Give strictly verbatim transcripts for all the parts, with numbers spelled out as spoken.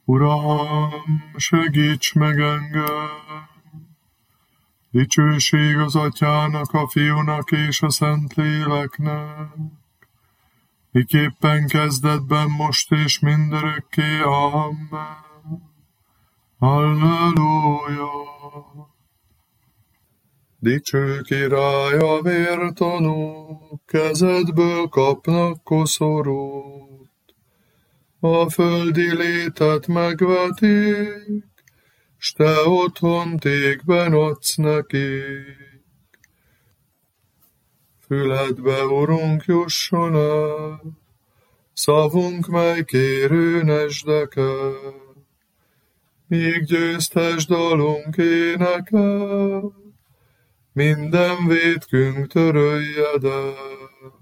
Uram, segíts meg engem! Dicsőség az Atyának, a Fiúnak és a Szentléleknek, miképpen kezdetben, most és mindörökké. Amen. Halleluja! Dicső király, a vértanúk kezedből kapnak koszorút, a földi létet megvetik, s te otthon tékben adsz nekik. Füledbe, Urunk, jusson el szavunk, mely kérő nesdeke, míg győztes dalunk énekel, minden vétkünk töröljed el.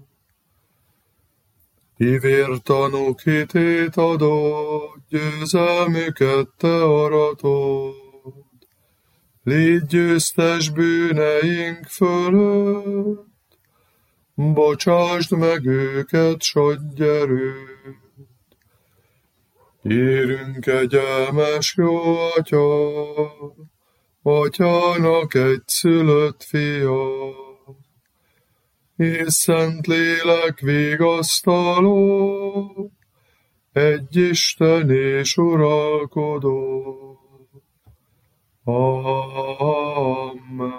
Ti vértanúk hitét adod, győzelmüket te aratod, légy győztes bűneink fölött, bocsásd meg őket, s adj erőt. Kérünk, kegyelmes jó Atya, Atyának egyszülött fia, és Szentlélek vigasztaló, egy Isten és uralkodó. Amen.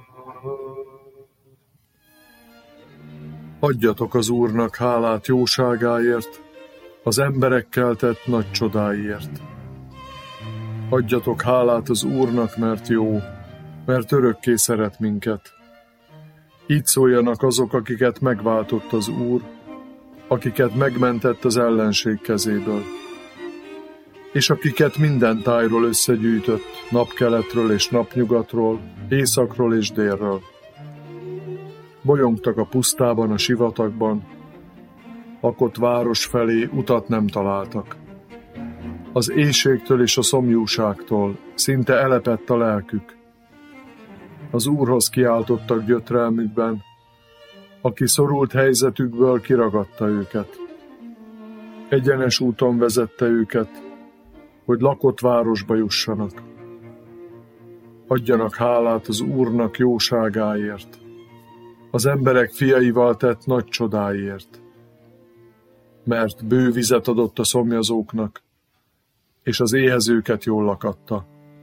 Adjatok az Úrnak hálát jóságáért, az emberekkel tett nagy csodáiért. Adjatok hálát az Úrnak, mert jó, mert örökké szeret minket. Így szóljanak azok, akiket megváltott az Úr, akiket megmentett az ellenség kezéből, és akiket minden tájról összegyűjtött, napkeletről és napnyugatról, északról és délről. Bolyongtak a pusztában, a sivatagban, lakott város felé utat nem találtak. Az éhségtől és a szomjúságtól szinte elepett a lelkük. Az Úrhoz kiáltottak gyötrelmükben, aki szorult helyzetükből kiragadta őket. Egyenes úton vezette őket, hogy lakott városba jussanak. Adjanak hálát az Úrnak jóságáért, az emberek fiaival tett nagy csodáiért, mert bő vizet adott a szomjazóknak, és az éhezőket jól lakatta.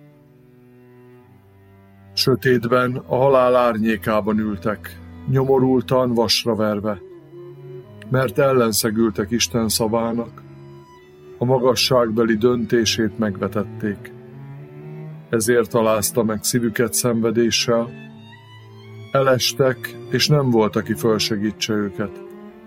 Sötétben, a halál árnyékában ültek, nyomorultan, vasra verve, mert ellenszegültek Isten szavának, a magasságbeli döntését megvetették. Ezért alázta meg szívüket szenvedéssel, elestek, és nem volt, aki fölsegítse őket.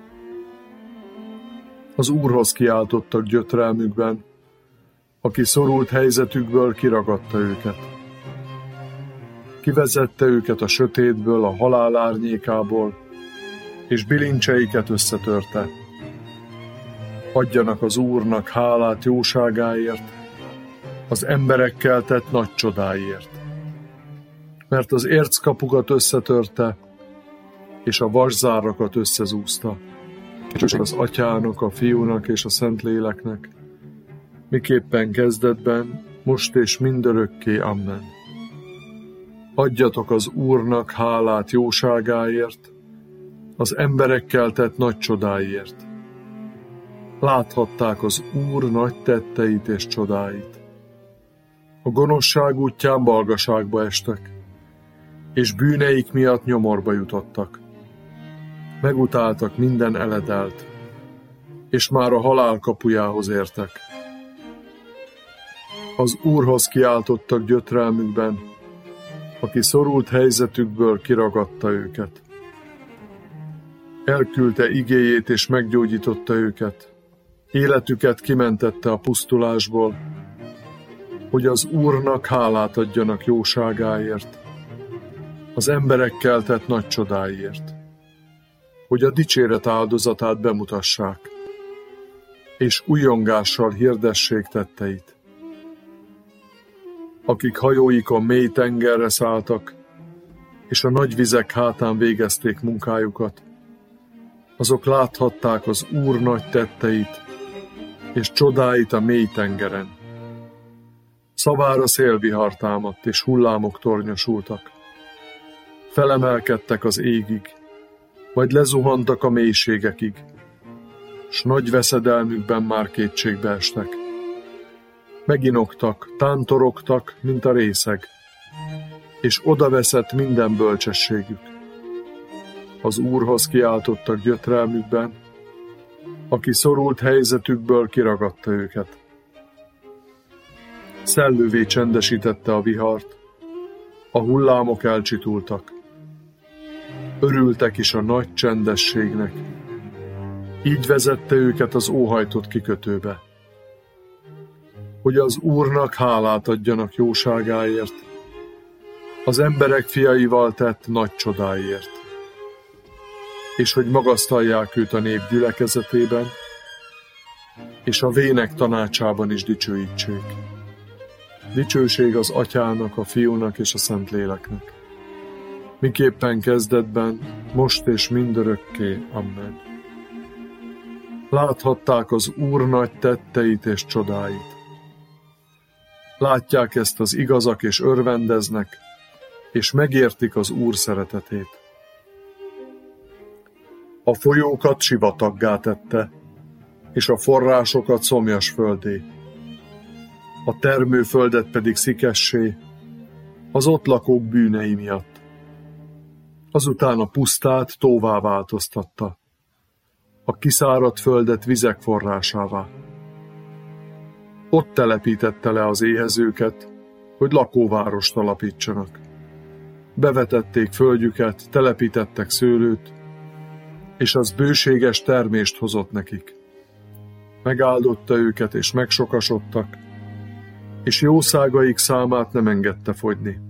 Az Úrhoz kiáltottak gyötrelmükben, aki szorult helyzetükből kiragadta őket. Kivezette őket a sötétből, a halál árnyékából, és bilincseiket összetörte. Adjanak az Úrnak hálát jóságáért, az emberekkel tett nagy csodáiért. Mert az érckapukat összetörte, és a vaszárakat összezúzta. És az Atyának, a Fiúnak és a Szentléleknek, miképpen kezdetben, most és mindörökké. Amen. Adjatok az Úrnak hálát jóságáért, az emberekkel tett nagy csodáiért. Láthatták az Úr nagy tetteit és csodáit. A gonoszság útján balgaságba estek, és bűneik miatt nyomorba jutottak. Megutáltak minden eledelt, és már a halál kapujához értek. Az Úrhoz kiáltottak gyötrelmükben, aki szorult helyzetükből kiragadta őket. Elküldte igéjét és meggyógyította őket, életüket kimentette a pusztulásból, hogy az Úrnak hálát adjanak jóságáért, az emberekkel tett nagy csodáiért, hogy a dicséret áldozatát bemutassák, és ujjongással hirdessék tetteit. Akik hajóikon mély tengerre szálltak, és a nagy vizek hátán végezték munkájukat, azok láthatták az Úr nagy tetteit, és csodáit a mély tengeren. Szavára szélvihar támadt, és hullámok tornyosultak. Felemelkedtek az égig, majd lezuhantak a mélységekig, s nagy veszedelmükben már kétségbe estek. Meginoktak, tántorogtak, mint a részeg, és odaveszett minden bölcsességük. Az Úrhoz kiáltottak gyötrelmükben, aki szorult helyzetükből kiragadta őket. Szellővé csendesítette a vihart, a hullámok elcsitultak. Örültek is a nagy csendességnek. Így vezette őket az óhajtott kikötőbe, hogy az Úrnak hálát adjanak jóságáért, az emberek fiaival tett nagy csodáért, és hogy magasztalják őt a nép gyülekezetében, és a vének tanácsában is dicsőítsék. Dicsőség az Atyának, a Fiúnak és a Szentléleknek, miképpen kezdetben, most és mindörökké. Amen. Láthatták az Úr nagy tetteit és csodáit. Látják ezt az igazak és örvendeznek, és megértik az Úr szeretetét. A folyókat sivataggá tette, és a forrásokat szomjas földé. A termőföldet pedig szikessé, az ott lakók bűnei miatt. Azután a pusztát tóvá változtatta, a kiszáradt földet vizek forrásává. Ott telepítette le az éhezőket, hogy lakóvárost alapítsanak. Bevetették földjüket, telepítettek szőlőt, és az bőséges termést hozott nekik. Megáldotta őket, és megsokasodtak, és jószágaik számát nem engedte fogyni.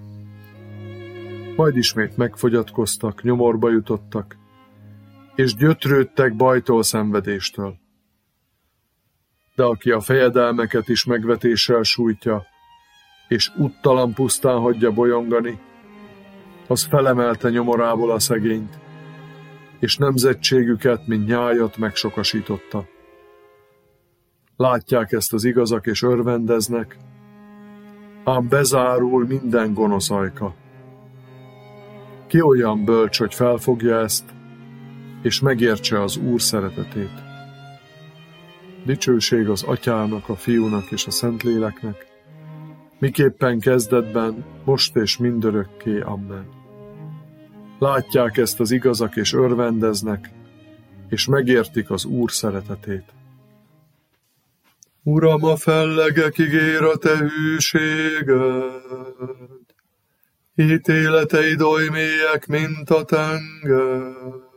Majd ismét megfogyatkoztak, nyomorba jutottak, és gyötrődtek bajtól, szenvedéstől. De aki a fejedelmeket is megvetéssel sújtja, és úttalan pusztán hagyja bolyongani, az felemelte nyomorából a szegényt, és nemzetségüket, mint nyájat megsokasította. Látják ezt az igazak, és örvendeznek, ám bezárul minden gonosz ajka. Ki olyan bölcs, hogy felfogja ezt, és megértse az Úr szeretetét. Dicsőség az Atyának, a Fiúnak és a Szentléleknek, miképpen kezdetben, most és mindörökké. Amen. Látják ezt az igazak, és örvendeznek, és megértik az Úr szeretetét. Uram, a fellegekig ér a te hűséged, ítéleteid oly mélyek, mint a tenger.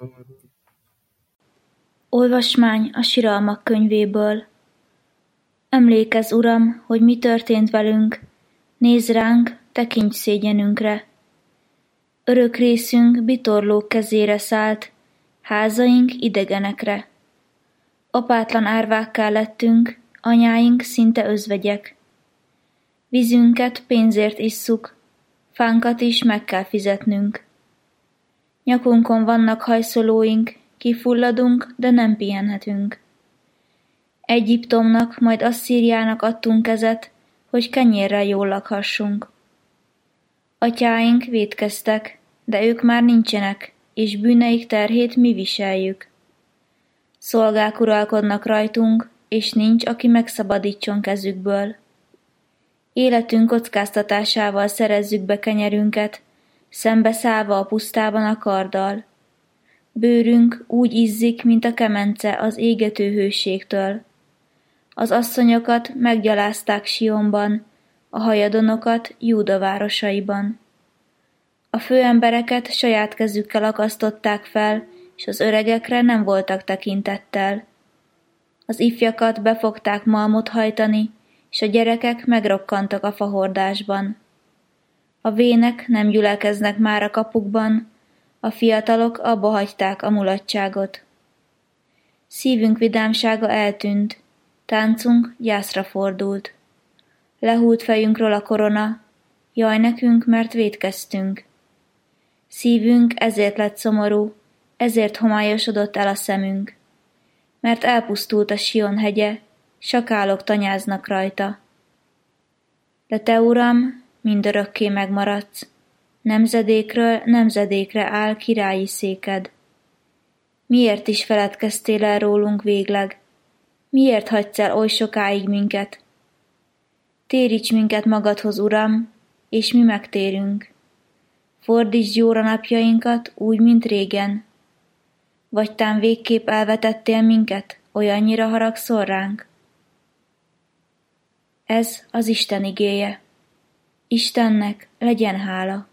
Olvasmány a Siralmak könyvéből. Emlékezz, Uram, hogy mi történt velünk, nézz ránk, tekints szégyenünkre. Örök részünk bitorlók kezére szállt, házaink idegenekre. Apátlan árvákká lettünk, anyáink szinte özvegyek. Vízünket pénzért isszuk, fánkat is meg kell fizetnünk. Nyakunkon vannak hajszolóink, kifulladunk, de nem pihenhetünk. Egyiptomnak, majd Asszíriának adtunk kezet, hogy kenyérrel jól lakhassunk. Atyáink vétkeztek, de ők már nincsenek, és bűneik terhét mi viseljük. Szolgák uralkodnak rajtunk, és nincs, aki megszabadítson kezükből. Életünk kockáztatásával szerezzük be kenyerünket, szembeszállva a pusztában a karddal. Bőrünk úgy izzik, mint a kemence az égető hőségtől. Az asszonyokat meggyalázták Sionban, a hajadonokat Júda városaiban. A főembereket saját kezükkel akasztották fel, és az öregekre nem voltak tekintettel. Az ifjakat befogták malmot hajtani, és a gyerekek megrokkantak a fahordásban. A vének nem gyülekeznek már a kapukban, a fiatalok abba hagyták a mulatságot. Szívünk vidámsága eltűnt, táncunk gyászra fordult. Lehúlt fejünkről a korona, jaj nekünk, mert vétkeztünk. Szívünk ezért lett szomorú, ezért homályosodott el a szemünk. Mert elpusztult a Sion hegye, sakálok tanyáznak rajta. De te, Uram, mindörökké megmaradsz, nemzedékről nemzedékre áll királyi széked. Miért is feledkeztél el rólunk végleg? Miért hagysz el oly sokáig minket? Téríts minket magadhoz, Uram, és mi megtérünk. Fordítsd jóra napjainkat úgy, mint régen. Vagy tán végképp elvetettél minket, olyannyira haragszol ránk? Ez az Isten igéje. Istennek legyen hála.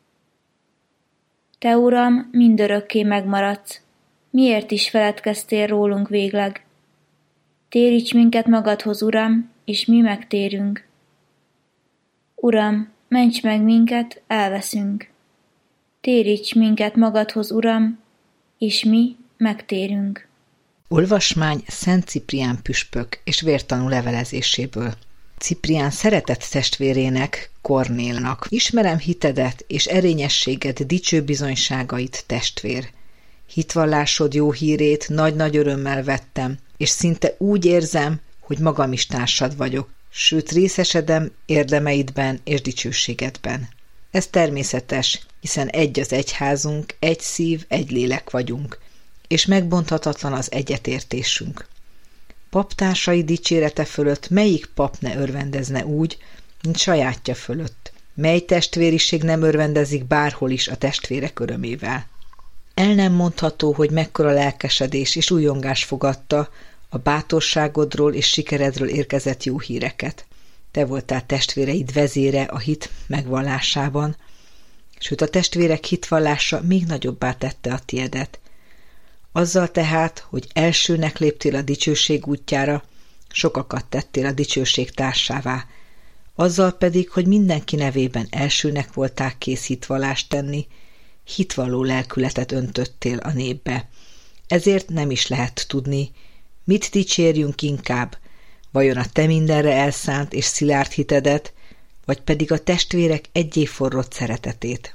Te, Uram, mindörökké megmaradsz, miért is feledkeztél rólunk végleg? Téríts minket magadhoz, Uram, és mi megtérünk. Uram, ments meg minket, elveszünk. Téríts minket magadhoz, Uram, és mi megtérünk. Olvasmány Szent Ciprián püspök és vértanú levelezéséből. Ciprián szeretett testvérének, Kornélnak. Ismerem hitedet és erényességed dicső bizonyságait, testvér. Hitvallásod jó hírét nagy-nagy örömmel vettem, és szinte úgy érzem, hogy magam is társad vagyok, sőt részesedem érdemeidben és dicsőségedben. Ez természetes, hiszen egy az egyházunk, egy szív, egy lélek vagyunk, és megbonthatatlan az egyetértésünk. Paptársai dicsérete fölött melyik pap ne örvendezne úgy, mint sajátja fölött? Mely testvériség nem örvendezik bárhol is a testvérek örömével? El nem mondható, hogy mekkora lelkesedés és újongás fogadta a bátorságodról és sikeredről érkezett jó híreket. Te voltál testvéreid vezére a hit megvallásában, sőt a testvérek hitvallása még nagyobbá tette a tiedet. Azzal tehát, hogy elsőnek léptél a dicsőség útjára, sokakat tettél a dicsőség társává. Azzal pedig, hogy mindenki nevében elsőnek voltál kész hitvallást tenni, hitvalló lelkületet öntöttél a népbe. Ezért nem is lehet tudni, mit dicsérjünk inkább, vajon a te mindenre elszánt és szilárd hitedet, vagy pedig a testvérek egyé forrott szeretetét.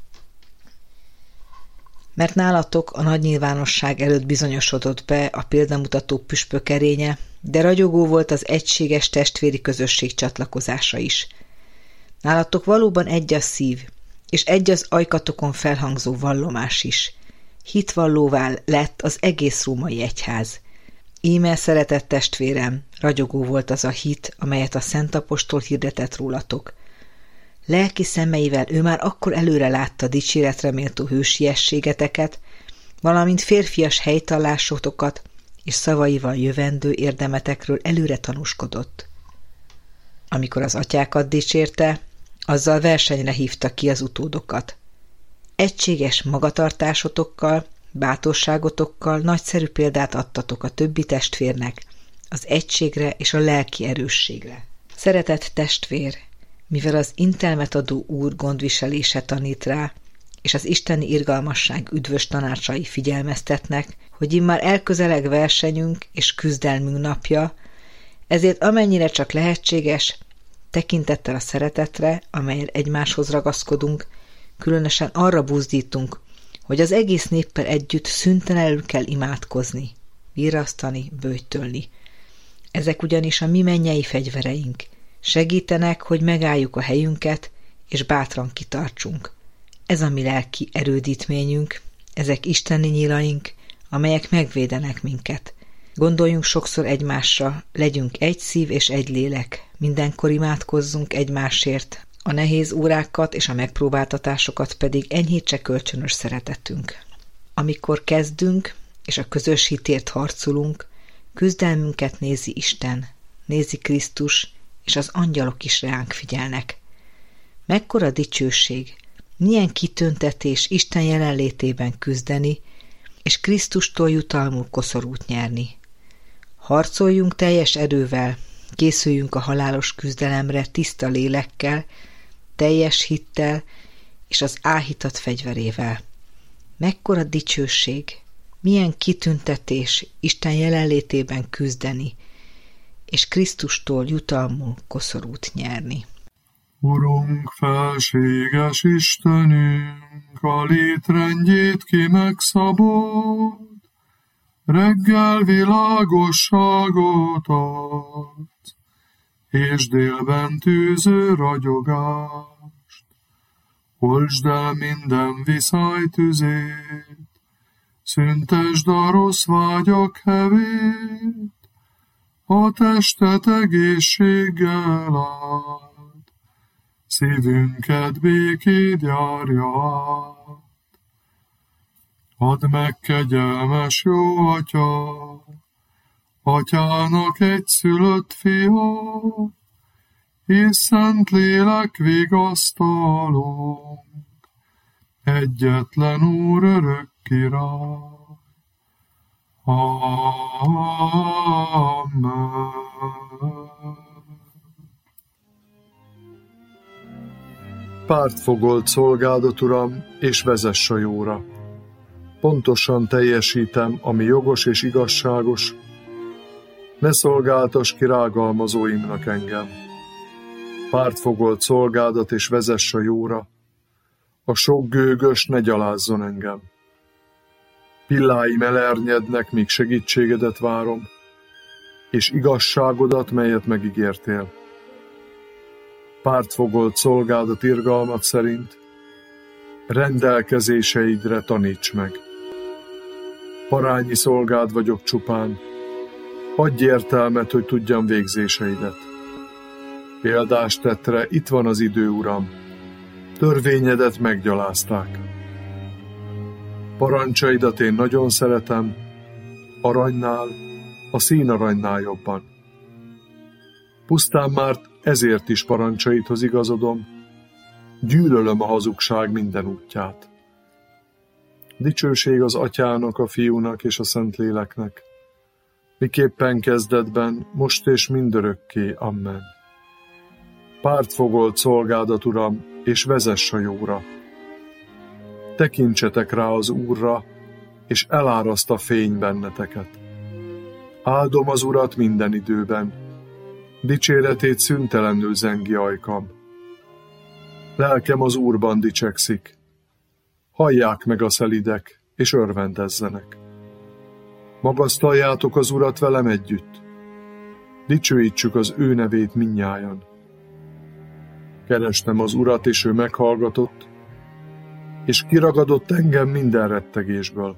Mert nálatok a nagy nyilvánosság előtt bizonyosodott be a példamutató püspök erénye, de ragyogó volt az egységes testvéri közösség csatlakozása is. Nálatok valóban egy a szív, és egy az ajkatokon felhangzó vallomás is. Hitvallóvá lett az egész római egyház. Íme, szeretett testvérem, ragyogó volt az a hit, amelyet a Szent Apostol hirdetett rólatok. Lelki szemeivel ő már akkor előre látta dicséretre méltó hősiességeteket, valamint férfias helytallásotokat, és szavaival jövendő érdemetekről előre tanúskodott. Amikor az atyákat dicsérte, azzal versenyre hívta ki az utódokat. Egységes magatartásotokkal, bátorságotokkal nagyszerű példát adtatok a többi testvérnek, az egységre és a lelki erősségre. Szeretett testvér, mivel az intelmet adó Úr gondviselése tanít rá, és az isteni irgalmasság üdvös tanácsai figyelmeztetnek, hogy immár elközeleg versenyünk és küzdelmünk napja, ezért amennyire csak lehetséges, tekintettel a szeretetre, amelyen egymáshoz ragaszkodunk, különösen arra buzdítunk, hogy az egész néppel együtt szüntelenül kell imádkozni, virrasztani, böjtölni. Ezek ugyanis a mi mennyei fegyvereink, segítenek, hogy megálljuk a helyünket, és bátran kitartsunk. Ez a mi lelki erődítményünk, ezek isteni nyilaink, amelyek megvédenek minket. Gondoljunk sokszor egymásra, legyünk egy szív és egy lélek, mindenkor imádkozzunk egymásért, a nehéz órákat és a megpróbáltatásokat pedig enyhítse kölcsönös szeretetünk. Amikor kezdünk, és a közös hitért harcolunk, küzdelmünket nézi Isten, nézi Krisztus, és az angyalok is ránk figyelnek. Mekkora dicsőség, milyen kitüntetés Isten jelenlétében küzdeni, és Krisztustól jutalmul koszorút nyerni. Harcoljunk teljes erővel, készüljünk a halálos küzdelemre tiszta lélekkel, teljes hittel és az áhítat fegyverével. Mekkora dicsőség, milyen kitüntetés Isten jelenlétében küzdeni, és Krisztustól jutalmul koszorút nyerni. Urunk, felséges Istenünk, a létrendjét ki megszabod, reggel világosságot ad, és délben tűző ragyogást. Oltsd el minden viszály tüzét, szüntesd a rossz vágyak hevét, a testet egészséggel áld, szívünket békéd járja át. Add meg, kegyelmes jó Atya, Atyának egyszülött fia, és szent lélek vigasztalónk, egyetlen Úr örök király. Amen. Pártfogolt szolgádat, Uram, és vezess a jóra. Pontosan teljesítem, ami jogos és igazságos. Ne szolgáltass ki rágalmazóimnak engem. Pártfogolt szolgádat, és vezess a jóra. A sok gőgös ne gyalázzon engem. Pilláim elernyednek, míg segítségedet várom, és igazságodat, melyet megígértél. Pártfogolt szolgádat irgalmat szerint, rendelkezéseidre taníts meg. Parányi szolgád vagyok csupán, adj értelmet, hogy tudjam végzéseidet. Példás tettre, itt van az idő, Uram, törvényedet meggyalázták. Parancsaidat én nagyon szeretem, aranynál, a színaranynál jobban. Pusztán már ezért is parancsaidhoz igazodom, gyűlölöm a hazugság minden útját. Dicsőség az Atyának, a Fiúnak és a Szentléleknek, miképpen kezdetben, most és mindörökké. Amen. Pártfogolt szolgádat, Uram, és vezess a jóra. Tekintsetek rá az Úrra, és eláraszt a fény benneteket. Áldom az Urat minden időben, dicséretét szüntelenül zengi ajkam. Lelkem az Úrban dicsekszik, hallják meg a szelidek, és örvendezzenek. Magasztaljátok az Urat velem együtt, dicsőítsük az ő nevét mindnyájan. Kerestem az Urat, és ő meghallgatott, és kiragadott engem minden rettegésből.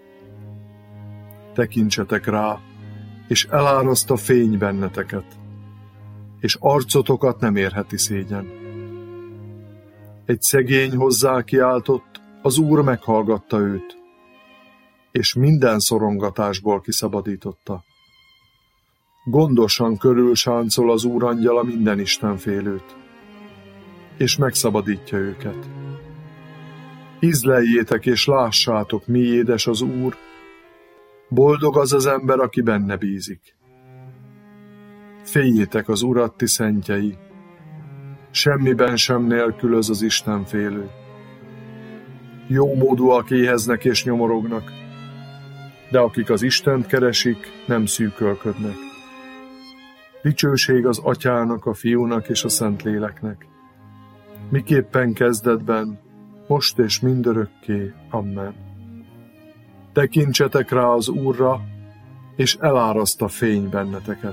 Tekintsetek rá, és eláraszt a fény benneteket, és arcotokat nem érheti szégyen. Egy szegény hozzá kiáltott, az Úr meghallgatta őt, és minden szorongatásból kiszabadította. Gondosan körül sáncol az Úr angyala minden istenfélőt, és megszabadítja őket. Ízleljétek és lássátok, mi édes az Úr, boldog az az ember, aki benne bízik. Féljétek az Urat, ti szentjei, semmiben sem nélkülöz az istenfélő. Jómódúak éheznek és nyomorognak, de akik az Istent keresik, nem szűkölködnek. Dicsőség az Atyának, a Fiúnak és a Szentléleknek, miképpen kezdetben, most és mindörökké. Amen. Tekintsetek rá az Úrra, és eláraszt a fény benneteket.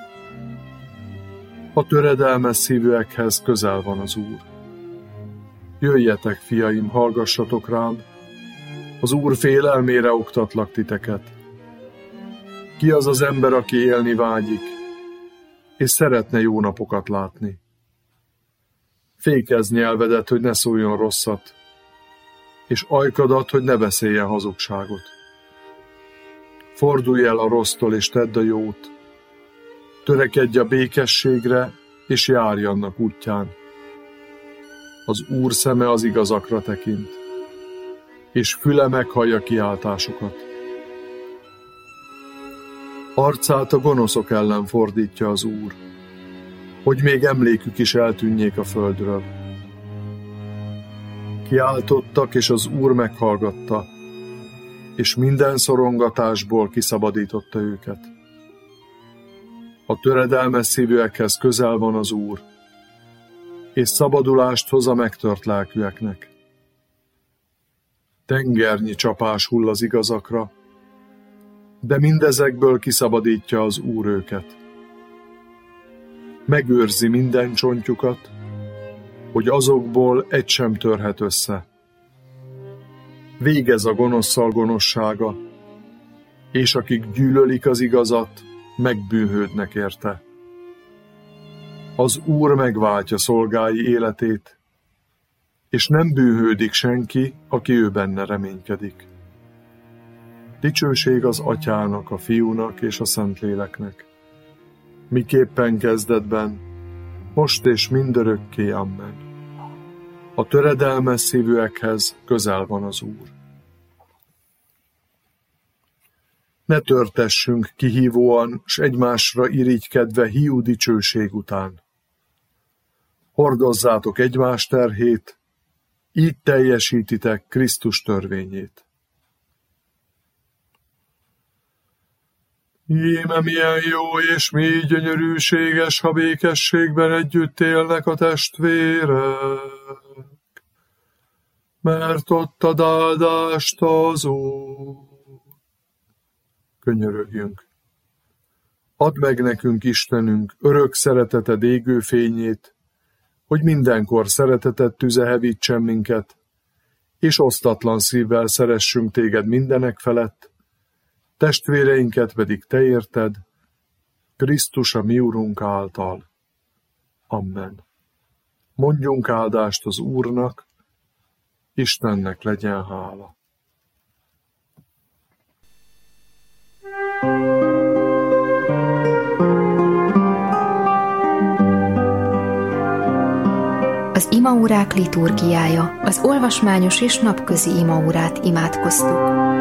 A töredelmes szívűekhez közel van az Úr. Jöjjetek, fiaim, hallgassatok rám, az Úr félelmére oktatlak titeket. Ki az az ember, aki élni vágyik, és szeretne jó napokat látni? Fékezz nyelvedet, hogy ne szóljon rosszat, és ajkadat, hogy ne beszéljen hazugságot. Fordulj el a rossztól, és tedd a jót. Törekedj a békességre, és járj annak útján. Az Úr szeme az igazakra tekint, és füle meghallja kiáltásukat. Arcát a gonoszok ellen fordítja az Úr, hogy még emlékük is eltűnjék a földről. Kiáltottak, és az Úr meghallgatta, és minden szorongatásból kiszabadította őket. A töredelmes szívűekhez közel van az Úr, és szabadulást hoz a megtört lelkűeknek. Tengernyi csapás hull az igazakra, de mindezekből kiszabadítja az Úr őket. megőrzi minden csontjukat, hogy azokból egy sem törhet össze. Végez a gonoszszal gonoszsága, és akik gyűlölik az igazat, megbűnhődnek érte. Az Úr megváltja szolgái életét, és nem bűnhődik senki, aki ő benne reménykedik. Dicsőség az Atyának, a Fiúnak és a Szentléleknek, miképpen kezdetben, most és mindörökké, amen. A töredelmes szívűekhez közel van az Úr. Ne törtessünk kihívóan, s egymásra irigykedve hiú dicsőség után. Hordozzátok egymás terhét, így teljesítitek Krisztus törvényét. Íme milyen jó és mély gyönyörűséges, ha békességben együtt élnek a testvérek, mert ott ad áldást az Úr. Könyörögjünk. Add meg nekünk, Istenünk, örök szereteted égő fényét, hogy mindenkor szereteted tüze hevítsen minket, és osztatlan szívvel szeressünk téged mindenek felett, testvéreinket pedig te érted, Krisztus a mi Urunk által. Amen. Mondjunk áldást az Úrnak, Istennek legyen hála. Az imaórák liturgiája, az olvasmányos és napközi imaórát imádkoztuk.